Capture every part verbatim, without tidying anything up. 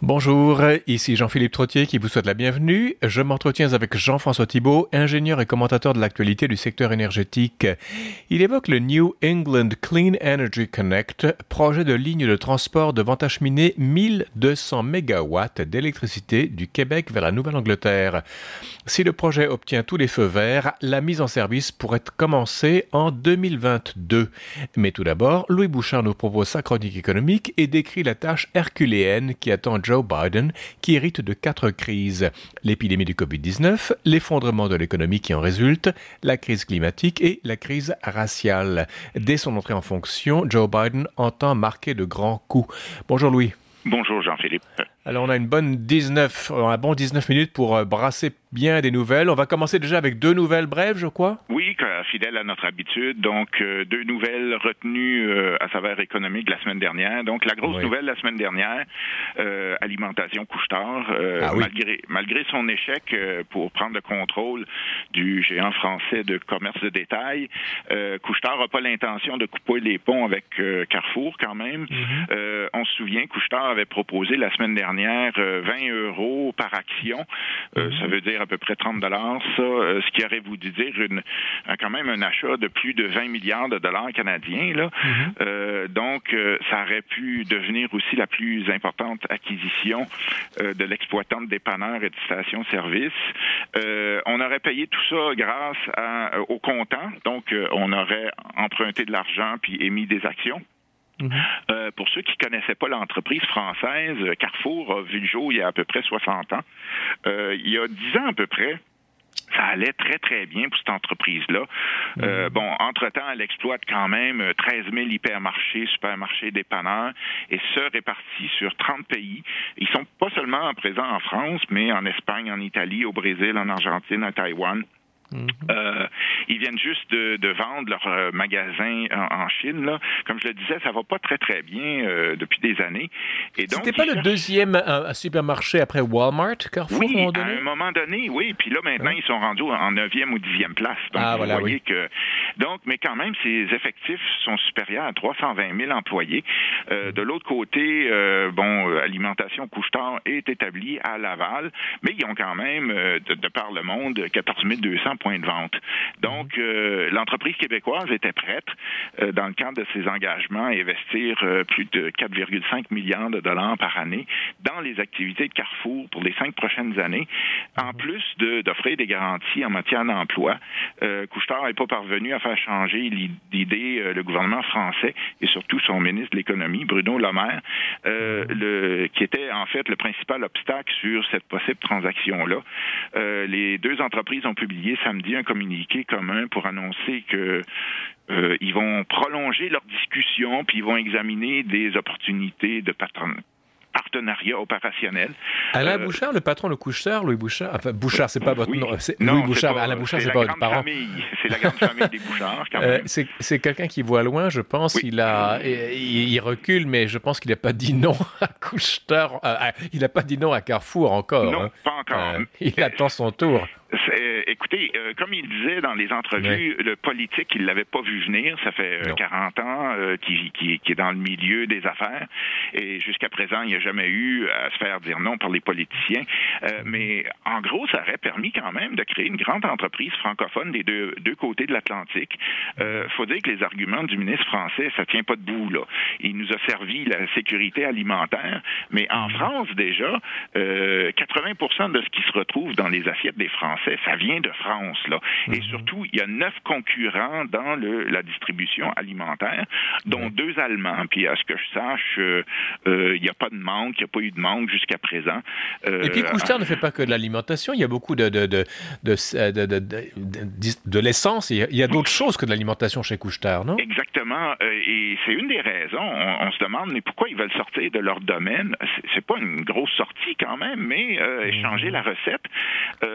Bonjour, ici Jean-Philippe Trottier qui vous souhaite la bienvenue. Je m'entretiens avec Jean-François Thibault, ingénieur et commentateur de l'actualité du secteur énergétique. Il évoque le New England Clean Energy Connect, projet de ligne de transport devant acheminer mille deux cents mégawatts d'électricité du Québec vers la Nouvelle-Angleterre. Si le projet obtient tous les feux verts, la mise en service pourrait commencer en deux mille vingt-deux. Mais tout d'abord, Louis Bouchard nous propose sa chronique économique et décrit la tâche herculéenne qui attend Joe Biden, qui hérite de quatre crises. L'épidémie du covid dix-neuf, l'effondrement de l'économie qui en résulte, la crise climatique et la crise raciale. Dès son entrée en fonction, Joe Biden entend marquer de grands coups. Bonjour Louis. Bonjour Jean-Philippe. Alors on a une bonne dix-neuf, un bon dix-neuf minutes pour brasser bien des nouvelles. On va commencer déjà avec deux nouvelles brèves, je crois. Oui, fidèle à notre habitude. Donc euh, deux nouvelles retenues euh, à saveur économique la semaine dernière. Donc la grosse oui. nouvelle la semaine dernière, euh, Alimentation Couche-Tard, euh, ah, oui. malgré malgré son échec euh, pour prendre le contrôle du géant français de commerce de détail, euh, Couche-Tard n'a pas l'intention de couper les ponts avec euh, Carrefour quand même. Mm-hmm. Euh, on se souvient, Couche-Tard avait proposé la semaine dernière vingt euros par action. Euh, ça veut dire à peu près trente dollars, ça, euh, ce qui aurait voulu dire une, quand même un achat de plus de vingt milliards de dollars canadiens. Là. Mm-hmm. Euh, donc, euh, ça aurait pu devenir aussi la plus importante acquisition euh, de l'exploitant de dépanneurs et de stations-service. Euh, on aurait payé tout ça grâce à, au comptant. Donc, euh, on aurait emprunté de l'argent puis émis des actions. Mm-hmm. Euh, pour ceux qui ne connaissaient pas l'entreprise française, Carrefour a vu le jour il y a à peu près soixante ans. Euh, il y a dix ans à peu près, ça allait très, très bien pour cette entreprise-là. Mmh. Euh, bon, entre-temps, elle exploite quand même treize mille hypermarchés, supermarchés, dépanneurs, et ce, répartis sur trente pays. Ils sont pas seulement présents en France, mais en Espagne, en Italie, au Brésil, en Argentine, à Taïwan. Mm-hmm. Euh, ils viennent juste de, de vendre leur euh, magasin en, en Chine. Là. Comme je le disais, ça va pas très très bien euh, depuis des années. Et donc, c'était pas le cherchent... deuxième euh, supermarché après Walmart, Carrefour, oui, à un moment donné? à un moment donné, oui. Puis là, maintenant, hein? Ils sont rendus en neuvième ou dixième place. Donc, ah, vous voilà, voyez oui. que... Donc, mais quand même, ces effectifs sont supérieurs à trois cent vingt mille employés. Euh, mm-hmm. De l'autre côté, euh, bon, euh, Alimentation Couche-Tard est établie à Laval, mais ils ont quand même, euh, de, de par le monde, quatorze mille deux cents points de vente. Donc, euh, l'entreprise québécoise était prête, euh, dans le cadre de ses engagements, à investir euh, plus de quatre virgule cinq milliards de dollars par année dans les activités de Carrefour pour les cinq prochaines années, en plus de, d'offrir des garanties en matière d'emploi. Euh, Couche-Tard n'est pas parvenu à faire changer l'idée euh, le gouvernement français et surtout son ministre de l'Économie, Bruno Le Maire, euh, le, qui était en fait le principal obstacle sur cette possible transaction-là. Euh, les deux entreprises ont publié samedi un communiqué commun pour annoncer que euh, ils vont prolonger leur discussion puis ils vont examiner des opportunités de patron- partenariat opérationnel. Alain euh, Bouchard, le patron de Couche-Tard, Louis Bouchard, enfin Bouchard, c'est pas votre oui. nom, c'est non, Louis Bouchard, c'est pas, Alain Bouchard, c'est, c'est pas votre parent. Famille. C'est la grande famille des Bouchards, quand même. Euh, c'est, c'est quelqu'un qui voit loin, je pense. Oui. Il a, il, il recule, mais je pense qu'il n'a pas dit non à Couche-Tard. Euh, il n'a pas dit non à Carrefour encore. Non, hein. pas encore. Euh, il attend son tour. C'est, écoutez, euh, comme il disait dans les entrevues, oui. Le politique, il l'avait pas vu venir. Ça fait euh, quarante ans euh, qu'il qui, qui est dans le milieu des affaires. Et jusqu'à présent, il n'y a jamais eu à se faire dire non par les politiciens. Euh, mais en gros, ça aurait permis quand même de créer une grande entreprise francophone des deux, deux côtés de l'Atlantique. Euh, faut dire que les arguments du ministre français, ça tient pas debout, là. Il nous a servi la sécurité alimentaire. Mais en France, déjà, euh, quatre-vingts pour cent de ce qui se retrouve dans les assiettes des Français, ça vient de France, là. Et mm-hmm. surtout, il y a neuf concurrents dans le, la distribution alimentaire, dont mm-hmm. deux Allemands. Puis, à ce que je sache, euh, euh, il n'y a pas de manque, il n'y a pas eu de manque jusqu'à présent. Euh, Et puis, Couche-Tard euh, ne fait pas que de l'alimentation. Il y a beaucoup de, de, de, de, de, de, de, de, de l'essence. Il y a, il y a d'autres oui. choses que de l'alimentation chez Couche-Tard, non? Exactement. Euh, et c'est une des raisons. On, on se demande, mais pourquoi ils veulent sortir de leur domaine? C'est, c'est pas une grosse sortie, quand même, mais euh, mm-hmm. changer la recette. Euh, ben,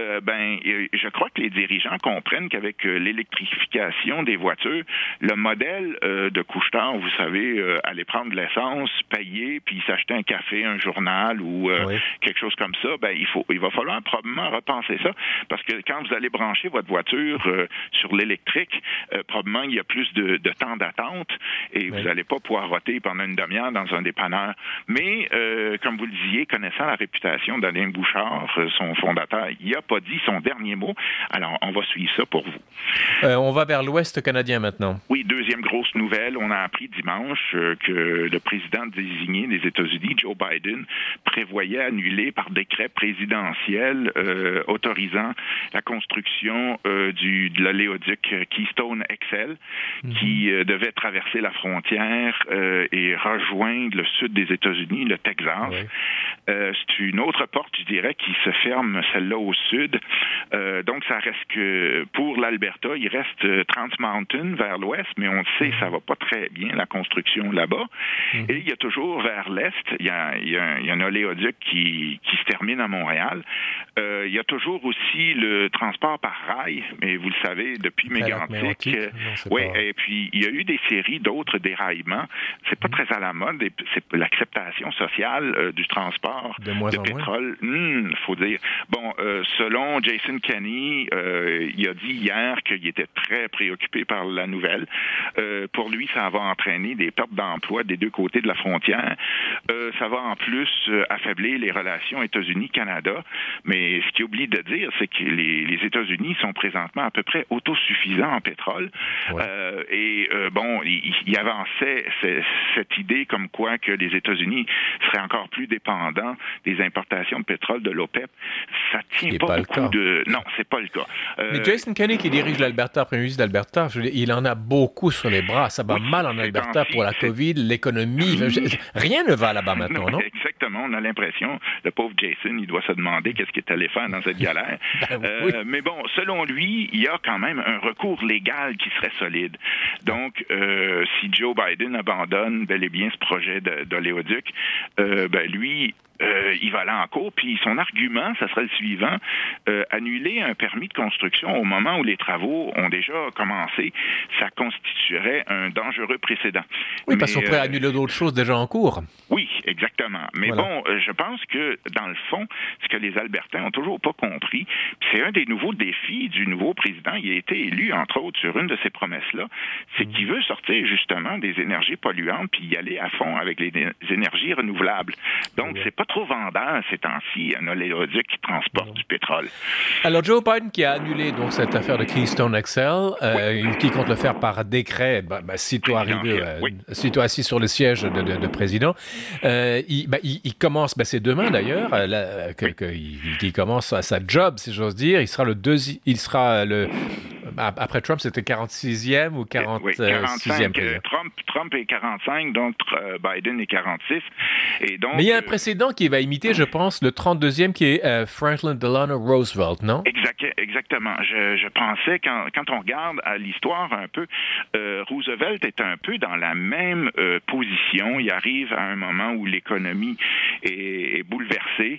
ben, je crois que les dirigeants comprennent qu'avec l'électrification des voitures, le modèle euh, de couche-tard, vous savez, euh, aller prendre de l'essence, payer, puis s'acheter un café, un journal ou euh, oui. quelque chose comme ça, ben il faut, il va falloir probablement repenser ça, parce que quand vous allez brancher votre voiture euh, sur l'électrique, euh, probablement il y a plus de, de temps d'attente et oui. vous n'allez pas pouvoir roter pendant une demi-heure dans un dépanneur. Mais euh, comme vous le disiez, connaissant la réputation d'Alain Bouchard, son fondateur, il n'a pas dit son dernier mot. Alors, on va suivre ça pour vous. Euh, on va vers l'Ouest canadien maintenant. Oui, deuxième grosse nouvelle. On a appris dimanche euh, que le président désigné des États-Unis, Joe Biden, prévoyait annuler par décret présidentiel euh, autorisant la construction euh, du, de l'oléoduc Keystone X L mm-hmm. qui euh, devait traverser la frontière euh, et rejoindre le sud des États-Unis, le Texas. Oui. Euh, c'est une autre porte, je dirais, qui se ferme, celle-là au sud. Euh, donc, ça reste que pour l'Alberta, il reste Trans Mountain vers l'ouest, mais on le sait, mm-hmm. ça va pas très bien, la construction là-bas. Mm-hmm. Et il y a toujours vers l'est, il y a, il y a, il y a un oléoduc qui, qui se termine à Montréal. Euh, il y a toujours aussi le transport par rail, mais vous le savez, depuis Mégantic. Euh, oui, pas... et puis il y a eu des séries d'autres déraillements. C'est pas mm-hmm. très à la mode, c'est l'acceptation sociale euh, du transport de, moins de en pétrole. Il hmm, faut dire. Bon, euh, selon Jason Kenney, euh, il a dit hier qu'il était très préoccupé par la nouvelle. Euh, pour lui, ça va entraîner des pertes d'emploi des deux côtés de la frontière. Euh, ça va en plus euh, affaiblir les relations États-Unis-Canada. Mais ce qu'il oublie de dire, c'est que les, les États-Unis sont présentement à peu près autosuffisants en pétrole. Ouais. Euh, et euh, bon, il, il avançait c- cette idée comme quoi que les États-Unis seraient encore plus dépendants des importations de pétrole de l'OPEP. Ça tient pas, pas beaucoup de... Non, c'est pas le cas. Euh... Mais Jason Kenney, qui dirige l'Alberta, premier ministre d'Alberta, je veux dire, il en a beaucoup sur les bras. Ça va oui, mal en Alberta pour la COVID, l'économie. Oui. Rien ne va là-bas maintenant, non? non? Exactement. On a l'impression, le pauvre Jason, il doit se demander qu'est-ce qu'il est allé faire dans cette galère. ben, oui. euh, mais bon, selon lui, il y a quand même un recours légal qui serait solide. Donc, euh, si Joe Biden abandonne bel et bien ce projet de, d'oléoduc, euh, ben lui... Euh, il va aller en cours, puis son argument, ça serait le suivant, euh, annuler un permis de construction au moment où les travaux ont déjà commencé, ça constituerait un dangereux précédent. Oui, parce qu'on pourrait euh, annuler d'autres choses déjà en cours. Oui, exactement. Mais voilà. bon, euh, je pense que, dans le fond, ce que les Albertains ont toujours pas compris, c'est un des nouveaux défis du nouveau président. Il a été élu, entre autres, sur une de ces promesses-là, c'est mmh. qu'il veut sortir, justement, des énergies polluantes, puis y aller à fond avec les, les énergies renouvelables. Donc, mmh. c'est pas trop vendeur ces temps-ci, un oléoduc qui transporte mmh. du pétrole. Alors, Joe Biden qui a annulé donc cette affaire de Keystone X L, euh, oui. qui compte le faire par décret, bah, bah, sitôt arrivé, euh, oui. sitôt assis sur le siège de, de, de président, euh, il, bah, il, il commence, bah, c'est demain d'ailleurs, euh, là, que, oui. que, il, il commence sa job, si j'ose dire. Il sera le deuxième, il sera le après Trump, c'était quarante-sixième ou quarante-sixième oui, président. Trump, Trump est quarante-cinq, donc euh, Biden est quarante-six. Et donc, mais il y a un précédent qui va imiter, je pense, le trente-deuxième qui est euh, Franklin Delano Roosevelt, non? Exact, exactement. Je, je pensais, quand, quand on regarde à l'histoire un peu, euh, Roosevelt est un peu dans la même euh, position. Il arrive à un moment où l'économie est, est bouleversée.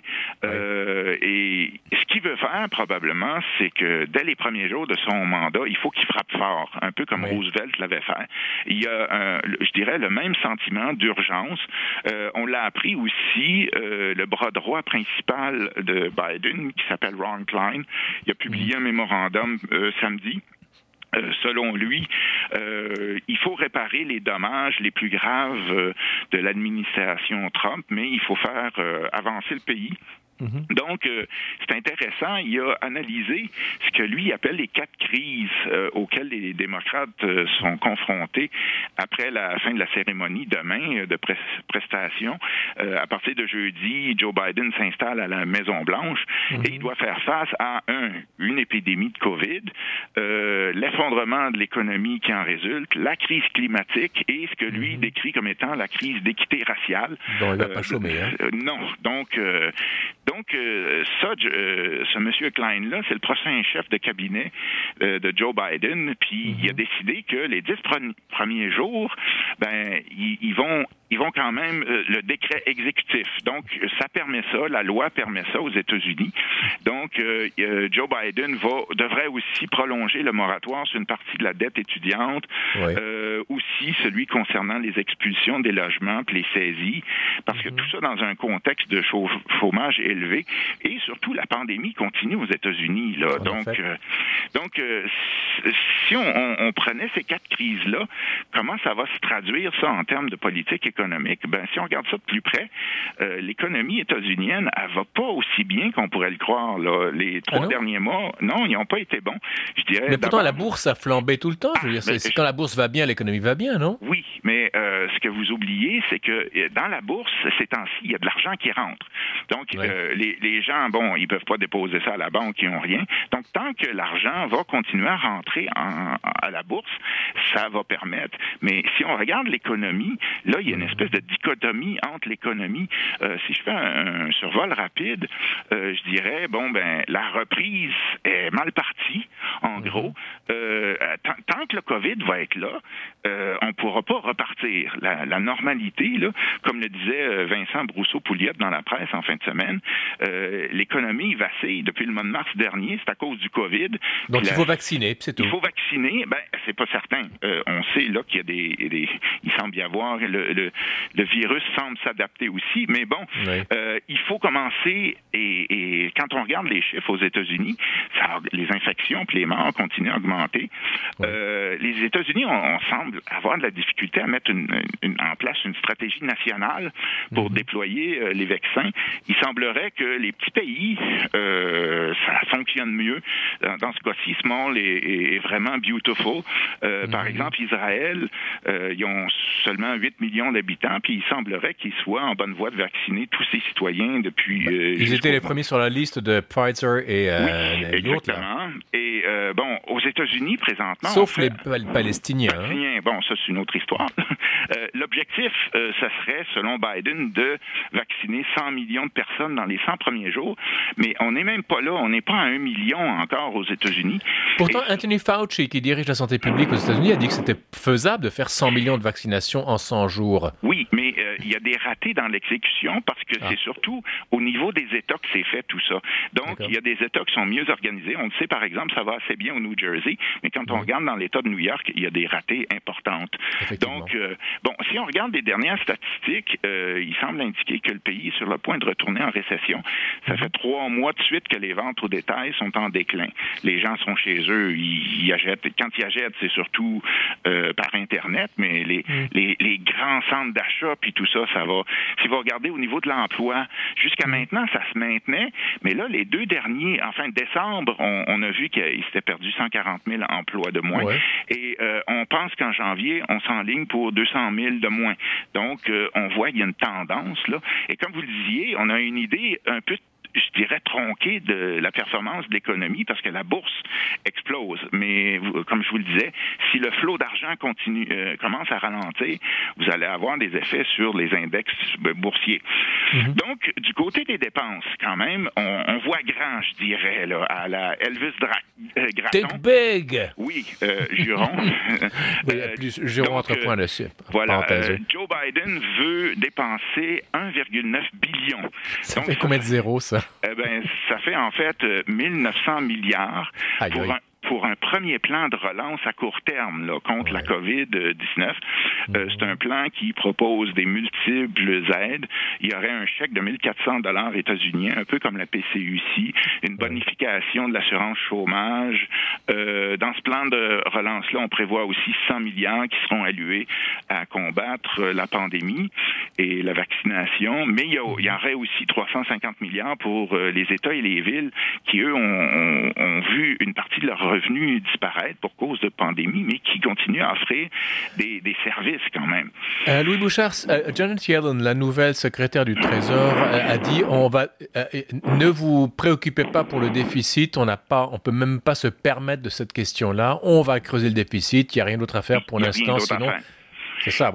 Euh, et ce qu'il veut faire, probablement, c'est que dès les premiers jours de son mandat, il faut qu'il frappe fort, un peu comme oui. Roosevelt l'avait fait. Il y a, un, je dirais, le même sentiment d'urgence. Euh, on l'a appris aussi, euh, le bras droit principal de Biden, qui s'appelle Ron Klein, il a publié mmh. un mémorandum euh, samedi. Euh, selon lui, euh, il faut réparer les dommages les plus graves euh, de l'administration Trump, mais il faut faire euh, avancer le pays. Mm-hmm. Donc, euh, c'est intéressant. Il a analysé ce que lui appelle les quatre crises euh, auxquelles les démocrates euh, sont confrontés après la fin de la cérémonie demain euh, de pres- prestation. Euh, à partir de jeudi, Joe Biden s'installe à la Maison-Blanche mm-hmm. et il doit faire face à, un, une épidémie de COVID, euh, l'effondrement de l'économie qui en résulte, la crise climatique et ce que lui mm-hmm. décrit comme étant la crise d'équité raciale. Donc, il n'a euh, pas chômé, hein? Euh, non. Donc, euh, Donc, euh, ça, euh, ce monsieur Klein-là, c'est le prochain chef de cabinet euh, de Joe Biden, puis mm-hmm. il a décidé que les dix pre- premiers jours, ben, ils, ils vont ils vont quand même euh, le décret exécutif. Donc, ça permet ça, la loi permet ça aux États-Unis. Donc, euh, euh, Joe Biden va, devrait aussi prolonger le moratoire sur une partie de la dette étudiante, oui. euh, aussi celui concernant les expulsions des logements puis les saisies, parce mm-hmm. que tout ça dans un contexte de chômage élevé et surtout la pandémie continue aux États-Unis. Là. En donc, euh, donc euh, si on, on, on prenait ces quatre crises-là, comment ça va se traduire ça en termes de politique économique? Ben, si on regarde ça de plus près, euh, l'économie états-unienne, elle va pas aussi bien qu'on pourrait le croire. Là. Les trois ah derniers mois, non, ils n'ont pas été bons. Je dirais. Mais pourtant, la bourse a flambé tout le temps. Je veux dire, c'est, c'est quand la bourse va bien, l'économie va bien, non? Oui, mais euh, ce que vous oubliez, c'est que dans la bourse, ces temps-ci, il y a de l'argent qui rentre. Donc, ouais. euh, les, les gens, bon, ils peuvent pas déposer ça à la banque, ils n'ont rien. Donc, tant que l'argent va continuer à rentrer en, à la bourse, ça va permettre. Mais si on regarde l'économie, là, il y a une espèce de dichotomie entre l'économie. Euh, si je fais un, un survol rapide, euh, je dirais, bon, ben, la reprise est mal partie, en mm-hmm. gros. Euh, tant, tant que le COVID va être là, euh, on ne pourra pas repartir. La, la normalité, là, comme le disait Vincent Brousseau-Pouliot dans la presse en fin de semaine, euh, l'économie vacille depuis le mois de mars dernier, c'est à cause du COVID. Donc, il la, faut vacciner, c'est tout. Il faut vacciner, ben, c'est pas certain. Euh, on sait, là, qu'il y a des, des il semble y avoir, le, le, le virus semble s'adapter aussi, mais bon, oui. euh, il faut commencer, et, et quand on regarde les chiffres aux États-Unis, ça, les infections et les morts continuent à augmenter. Oui. Euh, les États-Unis, on, on semble avoir de la difficulté à mettre une, une, en place une stratégie nationale pour mm-hmm. déployer euh, les vaccins. Il semblerait que les petits pays, euh, ça fonctionne mieux. Dans, dans ce cas-ci, Small est, est vraiment beautiful. Euh, mm-hmm. Par exemple, Israël, euh, ils ont seulement huit millions d'habitants, puis il semblerait qu'ils soient en bonne voie de vacciner tous ces citoyens depuis... Euh, ils étaient les premiers sur la liste de Pfizer et, euh, oui, et exactement. Là. Et euh, bon, aux États-Unis, présentement... Sauf fait, les, les Palestiniens. Palestiniens. Bon, ça, c'est une autre histoire. euh, l'objectif, euh, ça serait, selon Biden, de vacciner cent millions de personnes dans les cent premiers jours, mais on n'est même pas là, on n'est pas à un million encore aux États-Unis. Pourtant, et... Anthony Fauci, qui dirige la santé publique aux États-Unis, a dit que c'était faisable de faire cent millions de vaccinations en cent jours. Oui, mais euh, il y a des ratés dans l'exécution parce que ah. c'est surtout au niveau des États que c'est fait tout ça. Donc, D'accord. il y a des États qui sont mieux organisés. On le sait, par exemple, ça va assez bien au New Jersey, mais quand on oui. regarde dans l'État de New York, il y a des ratés importantes. Donc, euh, bon, si on regarde les dernières statistiques, euh, il semble indiquer que le pays est sur le point de retourner en récession. Ça mm-hmm. fait trois mois de suite que les ventes au détail sont en déclin. Les gens sont chez eux, ils, ils achètent. Quand ils achètent, c'est surtout euh, par Internet, mais les, mm. les, les grands centres d'achat, puis tout ça, ça va. Si vous regardez au niveau de l'emploi, jusqu'à mm. maintenant, ça se maintenait, mais là, les deux derniers, enfin, décembre, on, on a vu qu'il s'était perdu cent quarante mille emplois de moins. Ouais. Et euh, on pense qu'en janvier, on s'enligne pour deux cent mille de moins. Donc, euh, on voit qu'il y a une tendance, là. Et comme vous le disiez, on a une idée un peu je dirais, tronqué de la performance de l'économie parce que la bourse explose. Mais comme je vous le disais, si le flot d'argent continue, euh, commence à ralentir, vous allez avoir des effets sur les index boursiers. Mm-hmm. Donc, du côté des dépenses, quand même, on, on voit grand, je dirais, là, à la Elvis Dra- euh, Gratton. Think big! Oui, euh, juron. oui, euh, plus juron entre points dessus. Voilà, euh, Joe Biden veut dépenser un virgule neuf billion. Ça Donc, fait combien de zéros, ça? Eh bien, ça fait en fait mille neuf cents milliards aïe, pour aïe. un pour un premier plan de relance à court terme là, contre ouais. la covid dix-neuf. Mm-hmm. Euh, c'est un plan qui propose des multiples aides. Il y aurait un chèque de mille quatre cents dollars états-uniens, un peu comme la P C U C, une bonification de l'assurance chômage. Euh, dans ce plan de relance-là, on prévoit aussi cent milliards qui seront alloués à combattre la pandémie et la vaccination. Mais il y, a, il y aurait aussi trois cent cinquante milliards pour euh, les États et les villes qui, eux, ont, ont, ont vu une partie de leur revenus disparaître pour cause de pandémie, mais qui continuent à offrir des, des services quand même. Euh, Louis Bouchard, euh, Janet Yellen, la nouvelle secrétaire du Trésor, euh, a dit on va euh, ne vous préoccupez pas pour le déficit, on n'a pas, on peut même pas se permettre de cette question-là. On va creuser le déficit, il n'y a rien d'autre à faire pour l'instant, sinon. C'est ça, voilà.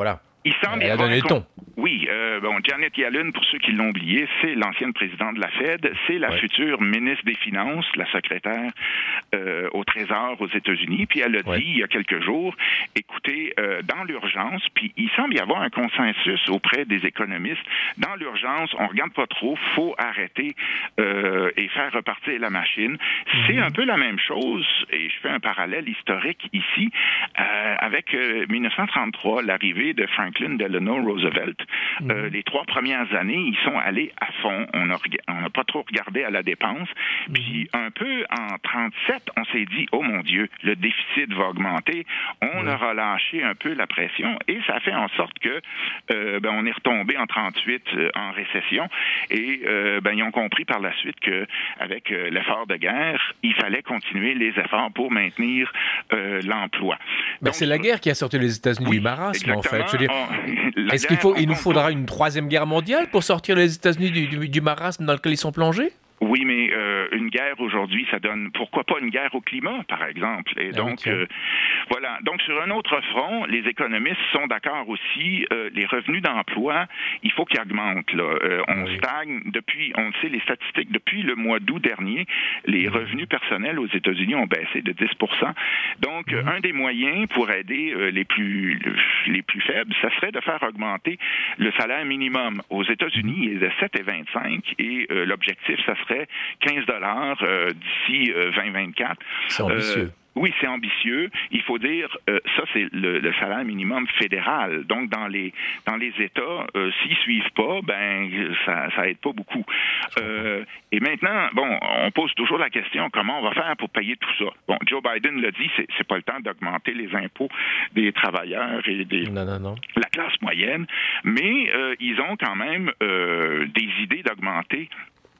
Il semble Elle a donné le ton. Oui, euh, bon, Janet Yellen, pour ceux qui l'ont oublié, c'est l'ancienne présidente de la Fed, c'est la ouais. future ministre des Finances, la secrétaire euh, au Trésor aux États-Unis, puis elle a dit ouais. il y a quelques jours, écoutez, euh, dans l'urgence, puis il semble y avoir un consensus auprès des économistes, dans l'urgence, on regarde pas trop, faut arrêter euh, et faire repartir la machine. Mm-hmm. C'est un peu la même chose, et je fais un parallèle historique ici, euh, avec euh, dix-neuf cent trente-trois, l'arrivée de Franklin Delano Roosevelt. Mmh. Euh, les trois premières années, ils sont allés à fond. On n'a on a pas trop regardé à la dépense. Mmh. Puis un peu en trente-sept, on s'est dit, oh mon Dieu, le déficit va augmenter. On mmh. a relâché un peu la pression et ça fait en sorte que euh, ben, on est retombé en trente-huit euh, en récession. Et euh, ben, ils ont compris par la suite qu'avec euh, l'effort de guerre, il fallait continuer les efforts pour maintenir euh, l'emploi. Ben, Donc, c'est la guerre qui a sorti les États-Unis oui, du marasme, en fait. Je veux dire, on, est-ce qu'il faut, il nous faudra une troisième guerre mondiale pour sortir les États-Unis du, du, du marasme dans lequel ils sont plongés? Oui, mais euh, une guerre aujourd'hui, ça donne pourquoi pas une guerre au climat, par exemple. Et ah, donc, euh, voilà. Donc, sur un autre front, les économistes sont d'accord aussi. Euh, les revenus d'emploi, il faut qu'ils augmentent. Là. Euh, on oui. stagne depuis, on sait les statistiques, depuis le mois d'août dernier, les oui. revenus personnels aux États-Unis ont baissé de dix pour cent. Donc, oui. un des moyens pour aider euh, les plus les plus faibles, ça serait de faire augmenter le salaire minimum. Aux États-Unis, il est de sept virgule vingt-cinq et euh, l'objectif, ça serait quinze dollars euh, d'ici euh, vingt vingt-quatre. C'est ambitieux. Euh, Oui, c'est ambitieux. Il faut dire, euh, ça, c'est le, le salaire minimum fédéral. Donc, dans les dans les États, euh, s'ils suivent pas, ben ça ça aide pas beaucoup. Euh, et maintenant, bon, on pose toujours la question, comment on va faire pour payer tout ça? Bon, Joe Biden l'a dit, c'est, c'est pas le temps d'augmenter les impôts des travailleurs et des non, non, non. la classe moyenne, mais euh, ils ont quand même euh, des idées d'augmenter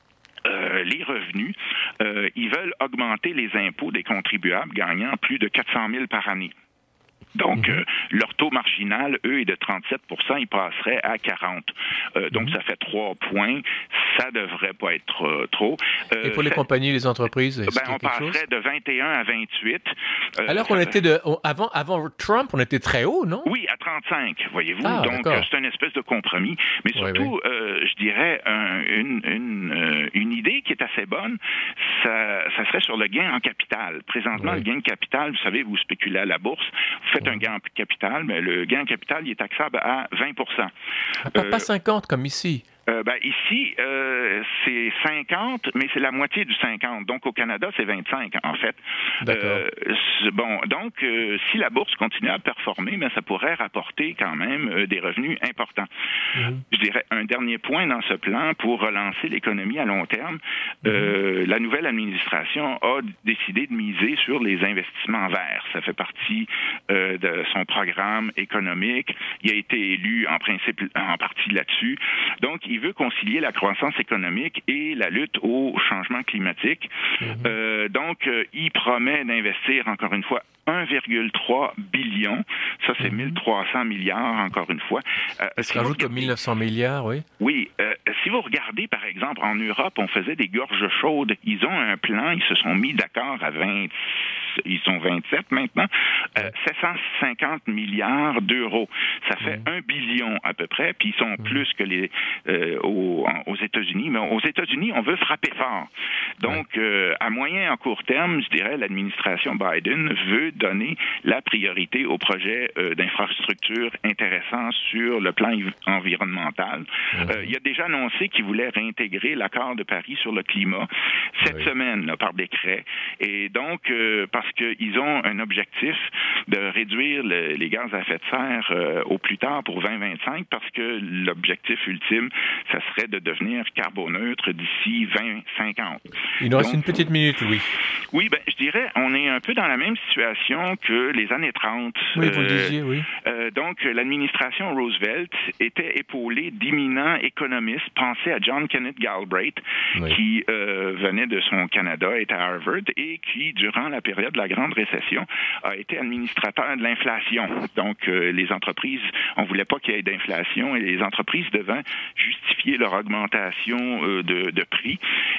Euh, les revenus. Euh, ils veulent augmenter les impôts des contribuables gagnant plus de quatre cent mille par année. Donc, mm-hmm. euh, leur taux marginal, eux, est de trente-sept pour cent, ils passeraient à quarante. Euh, donc, mm-hmm. ça fait trois points. Ça devrait pas être euh, trop. Euh, et pour les ça, compagnies, les entreprises, ben, on passerait chose? de vingt et un à vingt-huit. Euh, Alors qu'on était de... On, avant, avant Trump, on était très haut, non? Oui, à trente-cinq, voyez-vous. Ah, donc, d'accord. c'est une espèce de compromis. Mais surtout, oui, oui. Euh, je dirais, un, une, une, euh, une idée qui est assez bonne, ça, ça serait sur le gain en capital. Présentement, oui. le gain de capital, vous savez, vous spéculez à la bourse, vous faites un gain en capital, mais le gain en capital, il est taxable à vingt pour cent. Pas, euh, pas cinquante comme ici. Euh, ben, ici, euh, c'est cinquante, mais c'est la moitié du cinquante. Donc, au Canada, c'est vingt-cinq, en fait. D'accord. Euh, bon, donc, euh, si la bourse continue à performer, ben, ça pourrait rapporter quand même euh, des revenus importants. Mmh. Je dirais un dernier point dans ce plan pour relancer l'économie à long terme. Mmh. Euh, la nouvelle administration a décidé de miser sur les investissements verts. Ça fait partie euh, de son programme économique. Il a été élu en principe en partie là-dessus. Donc, il veut concilier la croissance économique et la lutte au changement climatique. Mmh. Euh, donc, euh, il promet d'investir, encore une fois, un virgule trois billion. Ça, c'est mmh. mille trois cents milliards, encore une fois. Euh, Est-ce si rajoute mille neuf cents milliards, oui? Oui. Euh, si vous regardez, par exemple, en Europe, on faisait des gorges chaudes. Ils ont un plan, ils se sont mis d'accord à vingt... Ils sont vingt-sept maintenant. Euh, sept cent cinquante milliards d'euros. Ça fait mmh. un billion à peu près, puis ils sont mmh. plus que les euh, aux, aux États-Unis. Mais aux États-Unis, on veut frapper fort. Donc, mmh. euh, à moyen et à court terme, je dirais, l'administration Biden veut donner la priorité aux projets euh, d'infrastructures intéressants sur le plan environnemental. Mmh. Euh, il a déjà annoncé qu'il voulait réintégrer l'accord de Paris sur le climat cette oui. semaine là, par décret. Et donc, euh, parce qu'ils ont un objectif de réduire le, les gaz à effet de serre euh, au plus tard pour vingt vingt-cinq, parce que l'objectif ultime, ça serait de devenir carboneutre d'ici vingt cinquante. Il nous reste une petite minute, Louis. Oui, ben, je dirais, on est un peu dans la même situation que les années trente. Oui, vous euh, le disiez, oui. Euh, donc, l'administration Roosevelt était épaulée d'éminents économistes. Pensez à John Kenneth Galbraith, oui. qui euh, venait de son Canada, était à Harvard, et qui, durant la période de la Grande Récession, a été administrateur de l'inflation. Donc, euh, les entreprises, on ne voulait pas qu'il y ait d'inflation, et les entreprises devaient justifier leur augmentation euh, de, de prix. Et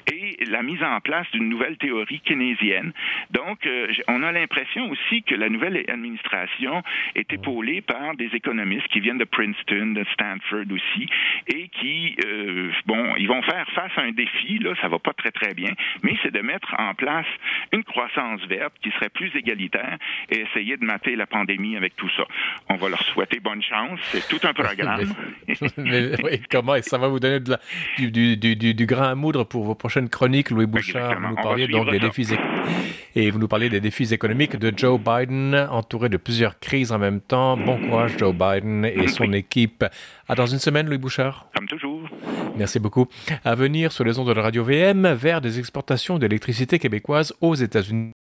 la mise en place d'une nouvelle théorie keynésienne. Donc, euh, on a l'impression aussi que la nouvelle administration est épaulée par des économistes qui viennent de Princeton, de Stanford aussi, et qui, euh, bon, ils vont faire face à un défi, là, ça va pas très très bien, mais c'est de mettre en place une croissance verte qui serait plus égalitaire et essayer de mater la pandémie avec tout ça. On va leur souhaiter bonne chance, c'est tout un programme. mais, mais, oui, comment, et ça va vous donner de la, du, du, du, du, du grain à moudre pour vos prochaines chroniques, Louis Bouchard. Exactement. Vous nous parliez donc des ça. défis et vous nous parlez des défis économiques de Joe Biden, entouré de plusieurs crises en même temps. Bon courage, Joe Biden et son oui. équipe. À dans une semaine, Louis Bouchard. Comme toujours. Merci beaucoup. À venir sur les ondes de la Radio V M vers des exportations d'électricité québécoise aux États-Unis.